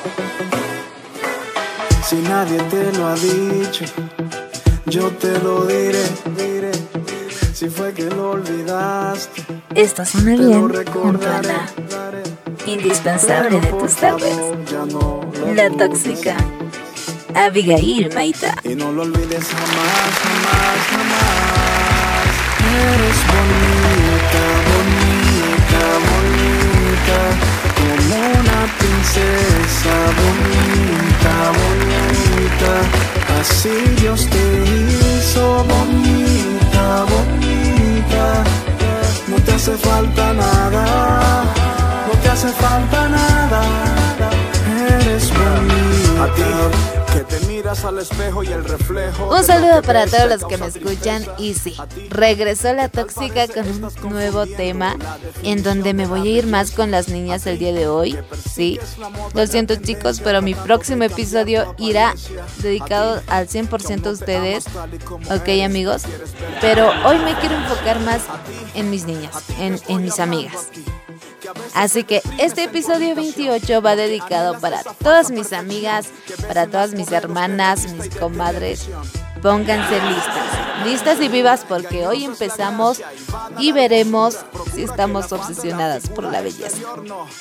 Si nadie te lo ha dicho, yo te lo diré. Si fue que lo olvidaste, esto suena bien junto a la indispensable de tus tardes, la tóxica Abigail Maita. Y no lo olvides jamás, jamás, jamás. Eres bonita, bonita, bonita, como una princesa, bonita, bonita. Así Dios te hizo bonita, bonita. No te hace falta nada, no te hace falta nada. Eres bonita. A ti, que te miras al espejo y el reflejo. Un saludo para todos los que me escuchan. Y sí, regresó la tóxica con un nuevo tema en donde me voy a ir más con las niñas el día de hoy. Sí, lo siento chicos, pero mi próximo episodio irá dedicado al 100% a ustedes. Ok amigos, pero hoy me quiero enfocar más en mis niñas, en mis amigas. Así que este episodio 28 va dedicado para todas mis amigas, para todas mis hermanas, mis comadres. Pónganse listas y vivas, porque hoy empezamos y veremos si estamos obsesionadas por la belleza. Eres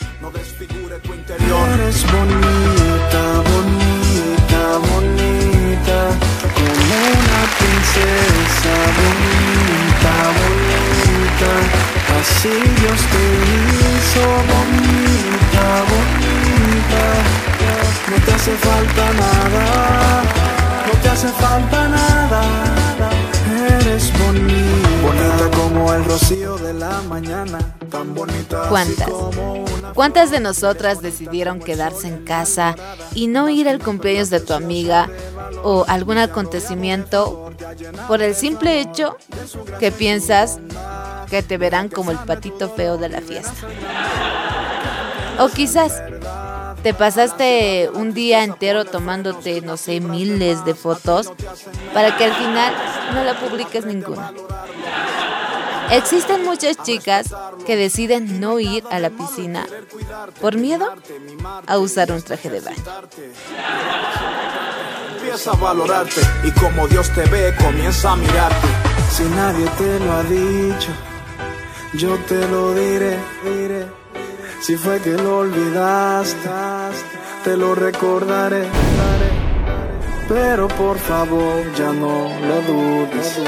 bonita, bonita, bonita, como una princesa, bonita, bonita. Así Dios te hizo bonita, bonita. No te hace falta nada, no te hace falta nada. Eres bonita, bonita como el rocío de la mañana, tan bonita. ¿Cuántas de nosotras decidieron quedarse en casa y no ir al cumpleaños de tu amiga o algún acontecimiento por el simple hecho que piensas que te verán como el patito feo de la fiesta? O quizás te pasaste un día entero tomándote, no sé, miles de fotos para que al final no la publiques ninguna. Existen muchas chicas que deciden no ir a la piscina por miedo a usar un traje de baño. Empieza a valorarte y como Dios te ve, comienza a mirarte. Si nadie te lo ha dicho, yo te lo diré. Si fue que lo olvidaste, te lo recordaré. Pero por favor ya no lo dudes.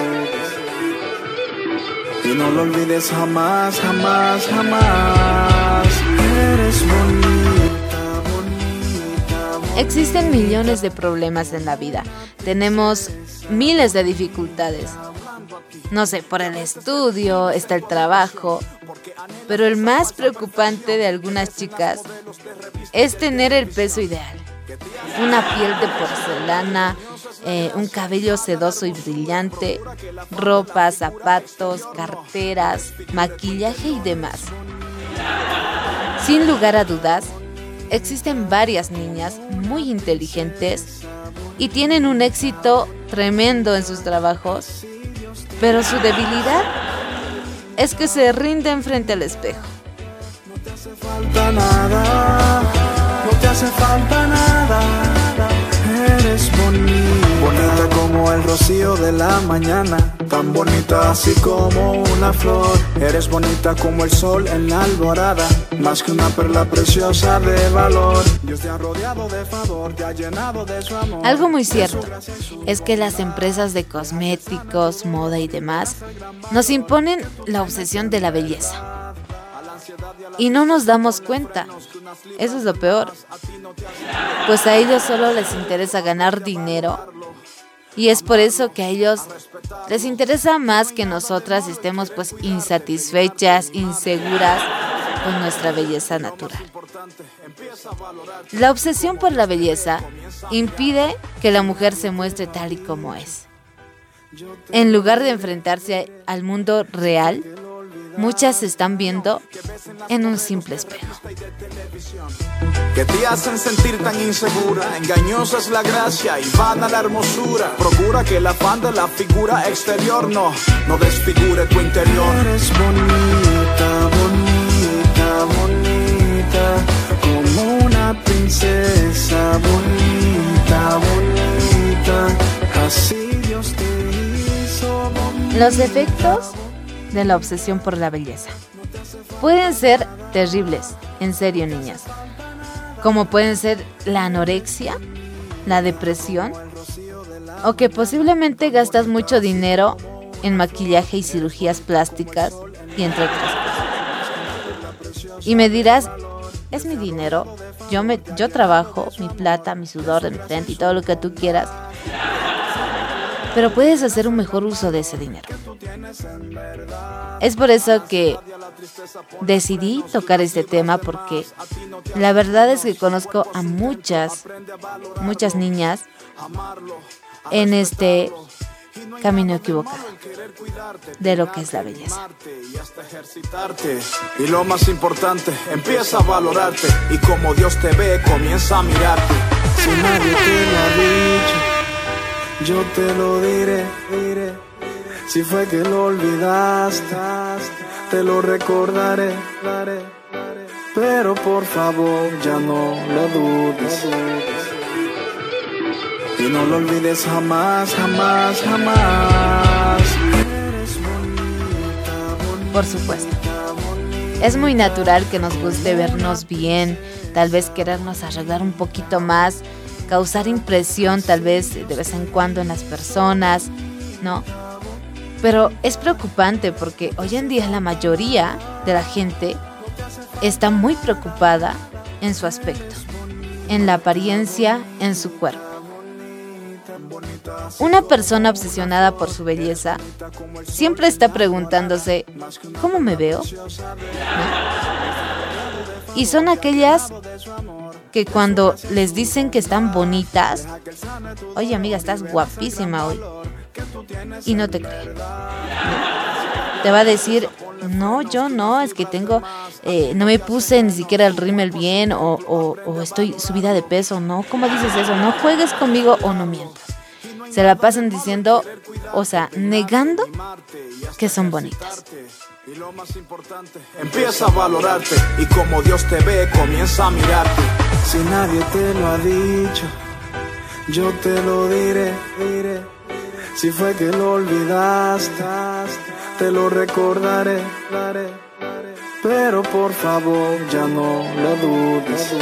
Y no lo olvides jamás, jamás, jamás. Eres bonita, bonita, bonita. Existen millones de problemas en la vida. Tenemos miles de dificultades. No sé, por el estudio, está el trabajo. Pero el más preocupante de algunas chicas es tener el peso ideal. Una piel de porcelana, un cabello sedoso y brillante, ropa, zapatos, carteras, maquillaje y demás. Sin lugar a dudas, existen varias niñas muy inteligentes y tienen un éxito tremendo en sus trabajos, pero su debilidad es que se rinden frente al espejo. No te hace falta nada, no te hace falta nada. Eres bonita, bonita como el rocío de la mañana, tan bonita así como una flor. Eres bonita como el sol en la alborada, más que una perla preciosa de valor. Dios te ha rodeado de favor, te ha llenado de su amor. Algo muy cierto es que las empresas de cosméticos, moda y demás nos imponen la obsesión de la belleza. Y no nos damos cuenta. Eso es lo peor. Pues a ellos solo les interesa ganar dinero. Y es por eso que a ellos les interesa más que nosotras estemos pues insatisfechas, inseguras con nuestra belleza natural. La obsesión por la belleza impide que la mujer se muestre tal y como es. En lugar de enfrentarse al mundo real, muchas se están viendo en un simple espejo. Que te hacen sentir tan insegura, engañosa es la gracia y vana la hermosura. Procura que el afán de la figura exterior no desfigure tu interior. Eres bonita, bonita, bonita, como una princesa. Los efectos de la obsesión por la belleza pueden ser terribles, en serio, niñas. Como pueden ser la anorexia, la depresión, o que posiblemente gastas mucho dinero en maquillaje y cirugías plásticas, y entre otras cosas. Y me dirás, es mi dinero, yo trabajo, mi plata, mi sudor de mi frente y todo lo que tú quieras, pero puedes hacer un mejor uso de ese dinero. Es por eso que decidí tocar este tema, porque la verdad es que conozco a muchas niñas en este camino equivocado de lo que es la belleza. Y lo más importante, empieza a valorarte, y como Dios te ve, comienza a mirarte. Si nadie te lo ha dicho, yo te lo diré. Si fue que lo olvidaste, te lo recordaré. Pero por favor, ya no lo dudes. Y no lo olvides jamás, jamás, jamás. Por supuesto. Es muy natural que nos guste vernos bien, tal vez querernos arreglar un poquito más, causar impresión tal vez de vez en cuando en las personas, ¿no? Pero es preocupante porque hoy en día la mayoría de la gente está muy preocupada en su aspecto, en la apariencia, en su cuerpo. Una persona obsesionada por su belleza siempre está preguntándose, ¿cómo me veo? ¿No? Y son aquellas que cuando les dicen que están bonitas, oye amiga, estás guapísima hoy, y no te creen, ¿no? Te va a decir, no, yo no, es que tengo, no me puse ni siquiera el rímel bien, o estoy subida de peso. No, ¿cómo dices eso? No juegues conmigo o no mientas. Se la pasan diciendo, o sea, negando que son bonitas. Y lo más importante, empieza a valorarte, y como Dios te ve, comienza a mirarte. Si nadie te lo ha dicho, yo te lo diré. Si fue que lo olvidaste, te lo recordaré. Pero por favor, ya no lo dudes.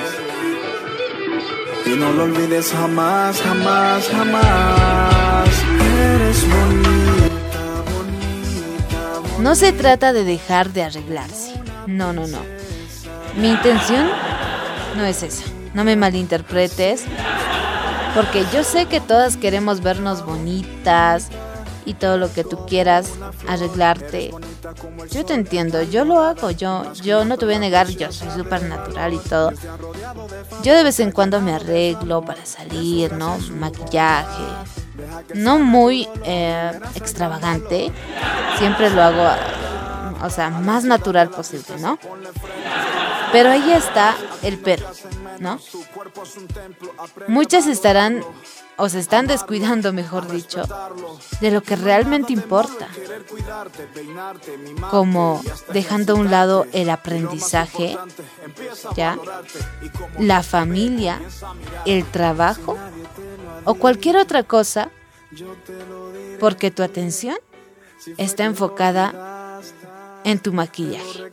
Y no lo olvides jamás, jamás, jamás. Eres bonita, bonita, bonita. No se trata de dejar de arreglarse. No. Mi intención no es esa. No me malinterpretes. Porque yo sé que todas queremos vernos bonitas y todo lo que tú quieras, arreglarte. Yo te entiendo, yo lo hago, yo no te voy a negar, yo soy súper natural y todo. Yo de vez en cuando me arreglo para salir, ¿no? Maquillaje, no muy extravagante, siempre lo hago, o sea, más natural posible, ¿no? Pero ahí está el pero, ¿no? Muchas estarán, o se están descuidando, mejor dicho, de lo que realmente importa, como dejando a un lado el aprendizaje, ¿ya? La familia, el trabajo o cualquier otra cosa, porque tu atención está enfocada en tu maquillaje,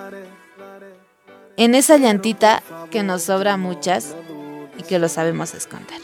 en esa llantita que nos sobra a muchas y que lo sabemos esconder.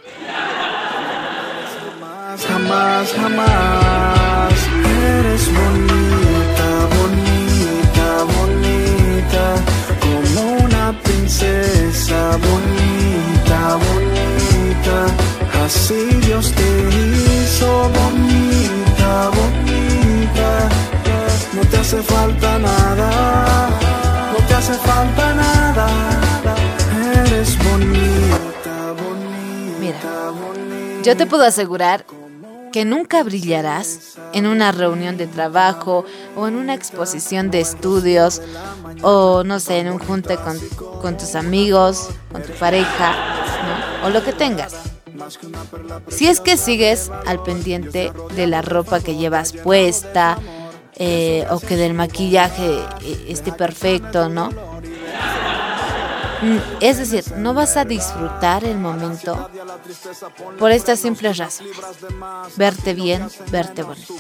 Jamás, jamás. Eres bonita, bonita, bonita, como una princesa, bonita, bonita. Así Dios te hizo, bonita, bonita. No te hace falta nada, no te hace falta nada. Eres bonita, bonita. Mira, yo te puedo asegurar que nunca brillarás en una reunión de trabajo o en una exposición de estudios o no sé, en un junte con tus amigos, con tu pareja, ¿no? O lo que tengas. Si es que sigues al pendiente de la ropa que llevas puesta o que del maquillaje esté perfecto, ¿no? Es decir, no vas a disfrutar el momento por esta simple razón. Verte bien, verte bonita.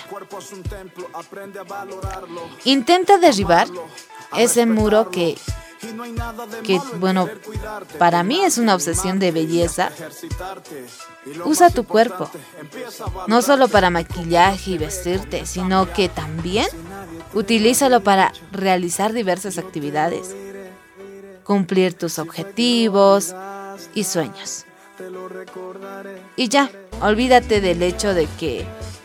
Intenta derribar ese muro que bueno, para mí es una obsesión de belleza. Usa tu cuerpo, no solo para maquillaje y vestirte, sino que también utilízalo para realizar diversas actividades, cumplir tus objetivos y sueños. Y ya, olvídate del hecho de que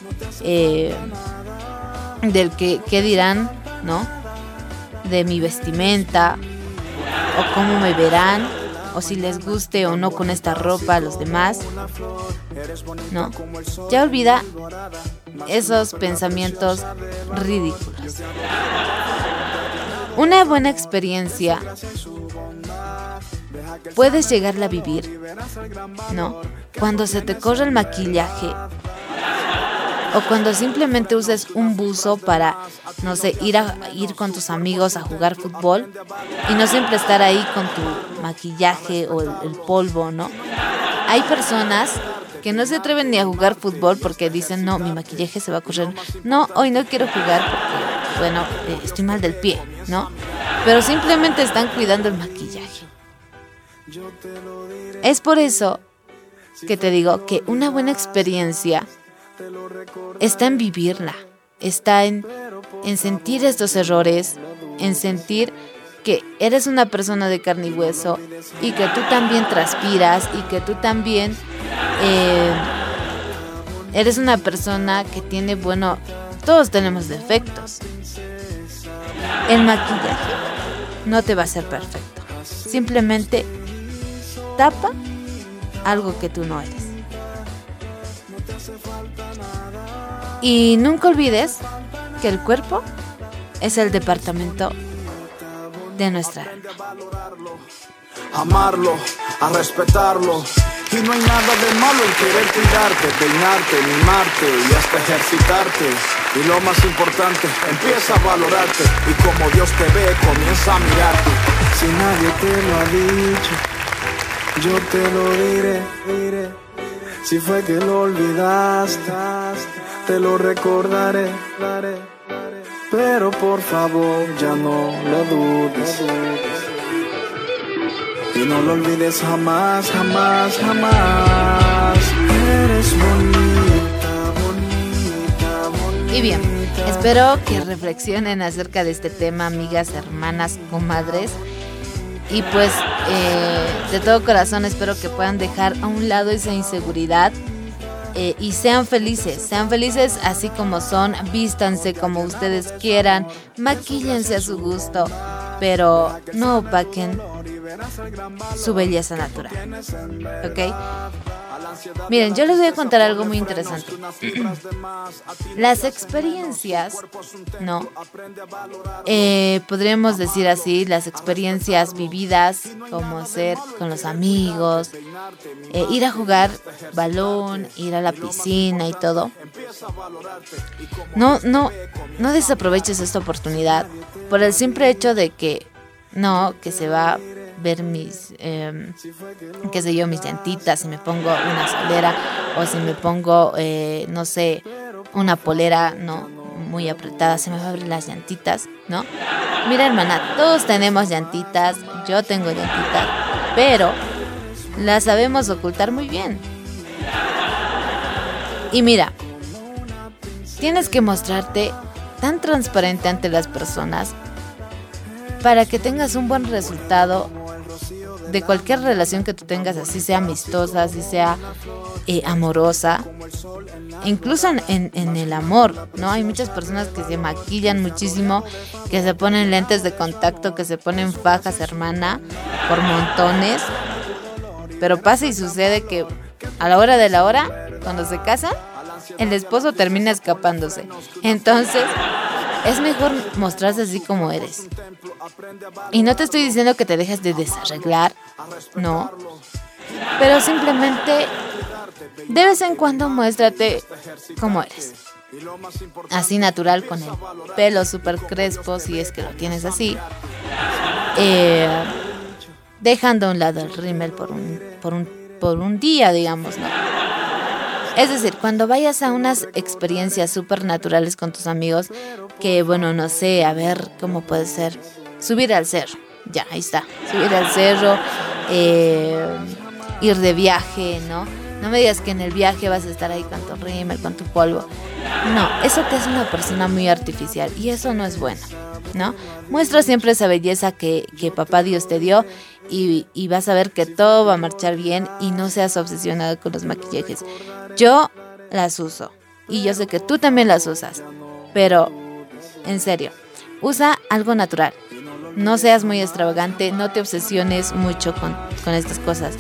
qué dirán, ¿no? De mi vestimenta, o cómo me verán, o si les guste o no con esta ropa a los demás. No, ya olvida esos pensamientos ridículos. Una buena experiencia puedes llegarla a vivir, ¿no? Cuando se te corre el maquillaje, o cuando simplemente uses un buzo para, no sé, ir con tus amigos a jugar fútbol y no siempre estar ahí con tu maquillaje o el polvo, ¿no? Hay personas que no se atreven ni a jugar fútbol porque dicen, no, mi maquillaje se va a correr. No, hoy no quiero jugar porque, bueno, estoy mal del pie, ¿no? Pero simplemente están cuidando el maquillaje. Es por eso que te digo que una buena experiencia está en vivirla, está en sentir estos errores, en sentir que eres una persona de carne y hueso y que tú también transpiras y que tú también eres una persona que tiene, bueno, todos tenemos defectos. El maquillaje no te va a hacer perfecto, simplemente tapa algo que tú no eres. Y nunca olvides que el cuerpo es el departamento de nuestra alma. Amarlo, a respetarlo. Y no hay nada de malo en querer cuidarte, peinarte, mimarte y hasta ejercitarte. Y lo más importante, empieza a valorarte. Y como Dios te ve, comienza a mirarte. Si nadie te lo ha dicho, yo te lo diré. Si fue que lo olvidaste, te lo recordaré. Pero por favor ya no lo dudes. Y no lo olvides jamás, jamás, jamás. Eres bonita, bonita, bonita. Y bien, espero que reflexionen acerca de este tema, amigas, hermanas, comadres. Y pues de todo corazón espero que puedan dejar a un lado esa inseguridad y sean felices así como son, vístanse como ustedes quieran, maquíllense a su gusto, pero no opaquen su belleza natural, ¿ok? Miren, yo les voy a contar algo muy interesante. Las experiencias, ¿no? Podríamos decir así, las experiencias vividas, como ser con los amigos, ir a jugar balón, ir a la piscina y todo. No desaproveches esta oportunidad por el simple hecho de que se va a ver mis, qué sé yo, mis llantitas, si me pongo una solera o si me pongo, no sé, una polera, no, muy apretada, se me van a abrir las llantitas, ¿no? Mira, hermana, todos tenemos llantitas, yo tengo llantitas, pero las sabemos ocultar muy bien. Y mira, tienes que mostrarte tan transparente ante las personas para que tengas un buen resultado de cualquier relación que tú tengas, así sea amistosa, así sea amorosa, incluso en el amor, ¿no? Hay muchas personas que se maquillan muchísimo, que se ponen lentes de contacto, que se ponen fajas, hermana, por montones, pero pasa y sucede que a la hora de la hora, cuando se casan, el esposo termina escapándose. Entonces es mejor mostrarse así como eres. Y no te estoy diciendo que te dejes de desarreglar, no. Pero simplemente de vez en cuando muéstrate como eres. Así natural, con el pelo súper crespo, si es que lo tienes así. dejando a un lado el rímel por un día, digamos, ¿no? Es decir, cuando vayas a unas experiencias súper naturales con tus amigos, que bueno, no sé, a ver cómo puede ser, subir al cerro, ya, ahí está, subir al cerro, ir de viaje, ¿no? No me digas que en el viaje vas a estar ahí con tu rímel, con tu polvo. No, eso te hace una persona muy artificial y eso no es bueno, ¿no? Muestra siempre esa belleza que papá Dios te dio y vas a ver que todo va a marchar bien y no seas obsesionado con los maquillajes. Yo las uso y yo sé que tú también las usas, pero en serio, usa algo natural. No seas muy extravagante, no te obsesiones mucho con estas cosas.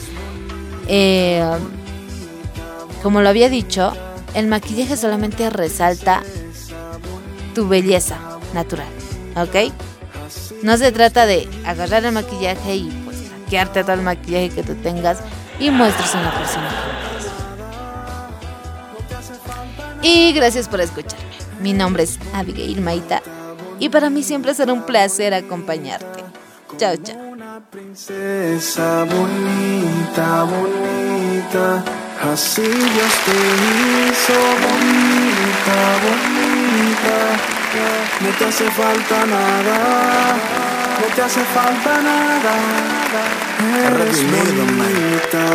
Como lo había dicho, el maquillaje solamente resalta tu belleza natural, ¿ok? No se trata de agarrar el maquillaje y pues saquearte todo el maquillaje que tú tengas y muestres a una persona que eres. Y gracias por escucharme. Mi nombre es Abigail Maita y para mí siempre será un placer acompañarte. Chao, chao. Una princesa bonita, bonita. Así Dios te hizo bonita, bonita. No te hace falta nada, no te hace falta nada. Eres bonita,